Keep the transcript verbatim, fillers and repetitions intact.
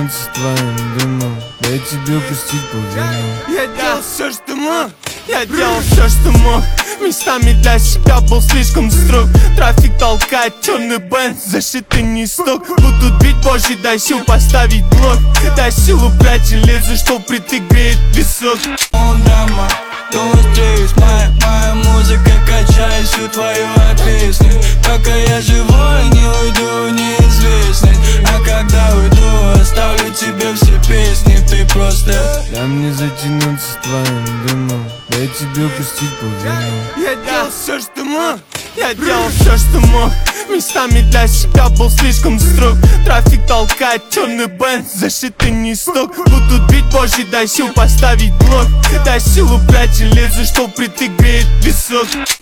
затянуться с твоим дымом. Дай тебе пустить по венам. Я делал все, что мог, я делал все, что мог. Местами для себя был слишком строг. Трафик толкает черный бенз, зашитый не сток. Будут бить позже, дай сил поставить блок. Дай силу брать железо, что притык греет песок. Он драма, здесь моя, моя музыка качает всю твою песню. Пока я живой, не уйду в неизвестность. А когда уйду, оставлю тебе все песни. Ты просто дай мне затянуться с твоим дымом. Дай тебе пустить по венам. Я делал все, что мог, я делал все, что мог. Местами для себя был слишком строг. Трафик толкает черный бенз, зашитый не сток. Будут бить позже, дай сил поставить блок. Дай силу брать железо, что притык греет песок.